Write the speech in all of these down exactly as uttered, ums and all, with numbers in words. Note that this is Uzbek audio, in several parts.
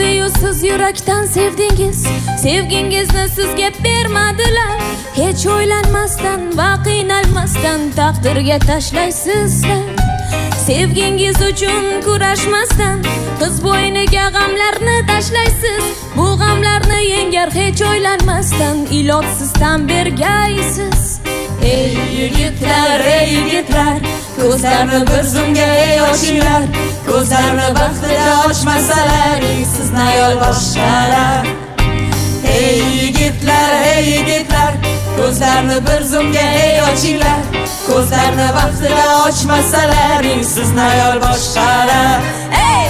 Ey-yu siz yurakdan sevdingiz, sevgingizni sizga bermadilar. Hech o'ylanmasdan va qiynalmasdan taqdirga tashlaysizlar. Sevgingiz uchun kurashmasdan qiz bo'yniga g'amlarni tashlaysiz. Bu g'amlarni yengar hech o'ylanmasdan ilojsiz tan bergaysiz. Ey yigitlar, ey yigitlar, ko'zlarni bir zumga ey ochinglar. Ko'zlarni vaqtida ochmasalar, sizni ayol boshqarar. Ey yigitlar, ey yigitlar, ko'zlarni bir zumga ey ochinglar. Ko'zlarni vaqtida ochmasalar, sizni ayol boshqarar. Ey!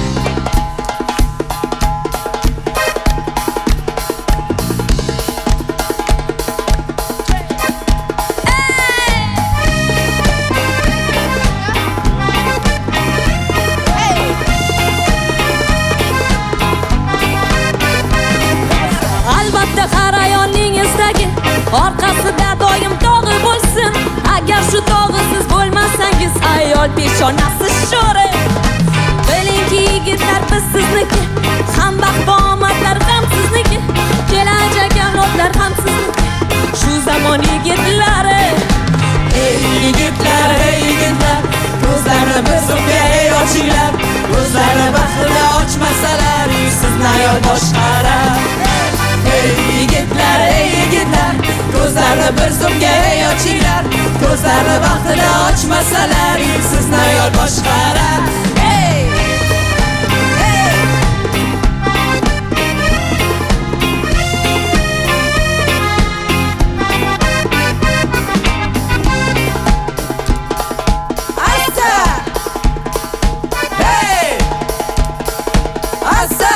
Albatta har ayolning istagi orqasida doim tog'i bo'lsin. Agar shu tog'i siz bo'lmasangiz, ayol peshonasi sho'ri. Bilingki yigitlar, biz sizniki, ham baxt va omadlar ham sizniki, kelajak avlodlar ham sizniki. Shu zamon yigitlari. Ey yigitlar, ey yigitlar, ko'zlarni bir zumga ey ochinglar. Ko'zlarni vaqtida ochmasalar, sizni ayol boshqarar. Ey yigitlar, ey yigitlar, ko'zlarni bir zumga ey ochinglar. Ko'zlarni vaqtida ochmasalar, sizni ayol boshqarar. Ey! Ey! Asa! Hey! Asa!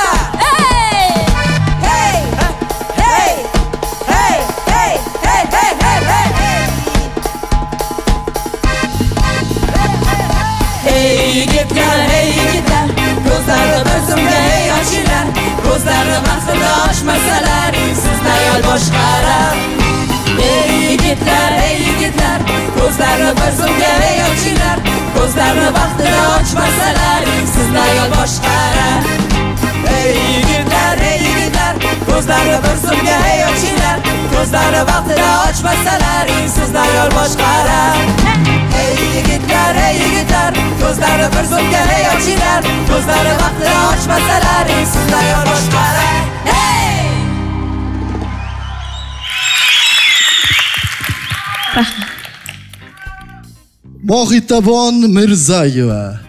Yigitlar, ey yigitlar, ko'zlarni bir zumga ey ochinglar. Ko'zlarni vaqtida ochmasalar, sizni ayol boshqarar. Ey yigitlar, ey yigitlar, ko'zlarni bir zumga ey ochinglar. Ko'zlarni vaqtida ochmasalar, sizni ayol boshqarar. Ey yigitlar, ey yigitlar, ko'zlarni bir zumga ey ochinglar. Ko'zlarni vaqtida ochmasalar, sizni ayol boshqarar. Ey yigitlar, ey yigitlar, ko'zlarni bir zumga ey ochinglar. Ko'zlarni vaqtida ochmasalar, sizni ayol boshqarar. Hey! Mohitobon Mirzayeva.